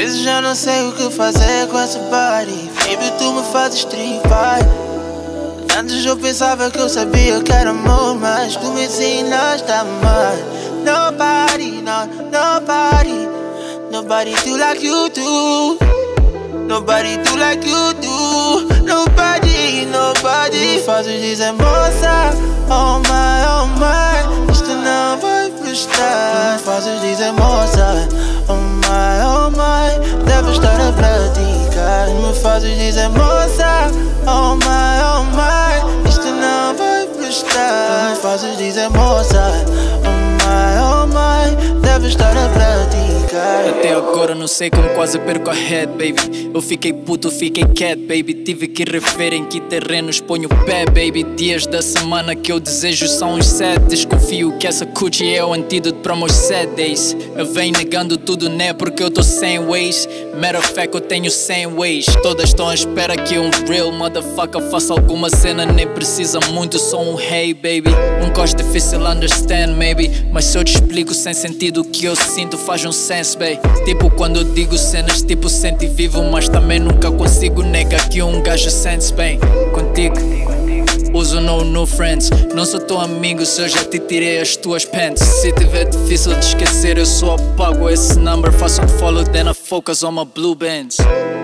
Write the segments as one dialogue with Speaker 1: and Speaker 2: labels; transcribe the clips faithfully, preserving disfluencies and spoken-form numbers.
Speaker 1: vezes já não sei o que fazer com essa body. Baby, tu me fazes tripar. Antes eu pensava que eu sabia que era amor, mas tu me ensinaste a amar. Nobody, no, nobody, nobody do like you do. Nobody do like you do. Nobody, nobody. Me fazes dizer moça, oh my, oh my, isto não vai prestar. Me fazes dizer moça, oh my, oh my, deve estar a praticar. Me fazes dizer moça, oh my, oh my, isto não vai prestar. Me fazes dizer moça, oh my, oh my, deve estar a praticar.
Speaker 2: Até agora não sei como quase perco a head, baby. Eu fiquei puto, fiquei cat, baby. Tive que rever em que terrenos ponho o pé, baby. Dias da semana que eu desejo são os sete. Desconfio que essa coochie é o antídoto para meus sad days. Eu venho negando tudo, né, porque eu tô sem ways. Matter of fact, eu tenho cem ways. Todas estão à espera que um real motherfucker faça alguma cena. Nem precisa muito, sou um hey, baby. Um gosto difícil understand, maybe. Mas se eu te explico sem sentido o que eu sinto, faz um sense, baby. Tipo quando eu digo cenas tipo sente vivo, mas também nunca consigo negar que um gajo sente bem contigo. Uso no no friends, não sou teu amigo se eu já te tirei as tuas pants. Se tiver difícil de esquecer, eu só apago esse number. Faço um follow, then I focus on my blue bands.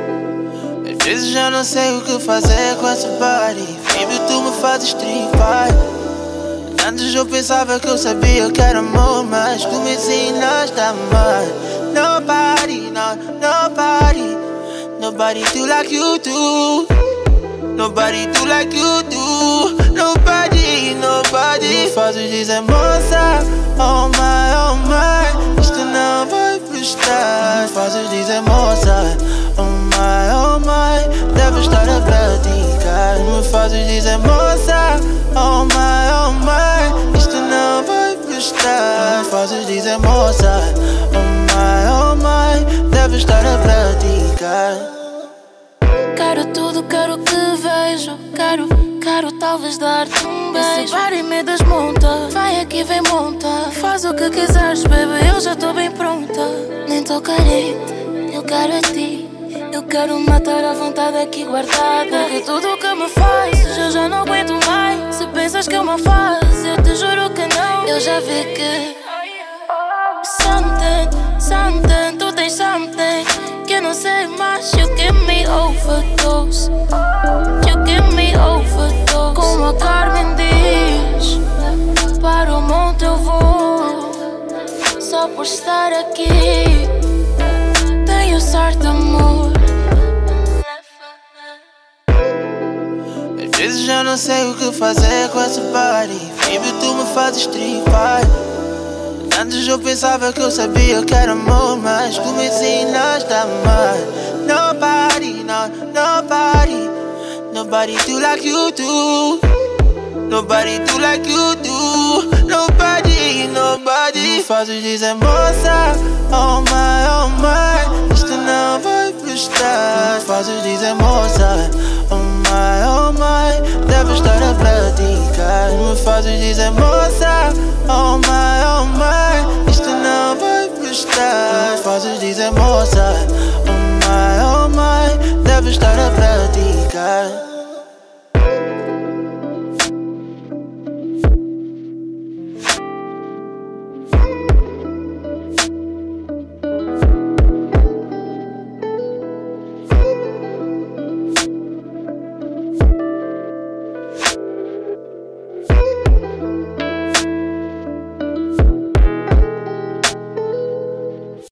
Speaker 1: Às vezes já não sei o que fazer com essa body. Baby, tu me fazes tripar. Antes eu pensava que eu sabia que era amor, mas tu me ensinaste a amar. Nobody, no, nobody, nobody do like you do. Nobody do like you do. Nobody, nobody. Me fazes dizer moça, oh my, oh my, isto não vai prestar. Me fazes dizer moça, oh my, oh my, deve estar a praticar. Me fazes dizer moça, oh my, oh my, isto não vai prestar. Me fazes dizer moça, oh my, oh my, deve estar a praticar.
Speaker 3: Quero tudo, quero que vejo. Quero, quero talvez dar-te um beijo. Esse body me desmonta. Vai aqui, vem monta. Faz o que quiseres, baby, eu já tô bem pronta. Nem tô careta, eu quero a ti. Eu quero matar a vontade aqui guardada. Porque tudo que me fazes eu já não aguento mais. Se pensas que é uma fase, eu te juro que não. Eu já vi que something, something, tu tens something que eu não sei mais. You give me overdose, you give me overdose. Como a Carmen diz, para o monte eu vou, só por estar aqui. Tenho sorte, amor.
Speaker 1: Às vezes já não sei o que fazer com essa body. Baby, tu me fazes tripar. Antes eu pensava que eu sabia que era amor, mas tu me ensinaste a amar. Nobody, no, nobody, nobody do like you do. Nobody do like you do. Nobody, nobody. Me fazes dizer moça, oh my, oh my, isto não vai prestar. Me fazes dizer moça, oh my, oh my, deve estar a praticar. Me fazes dizer moça, oh my, oh my, isto não vai prestar. Me fazes dizer moça, oh my, oh my, deve estar a praticar.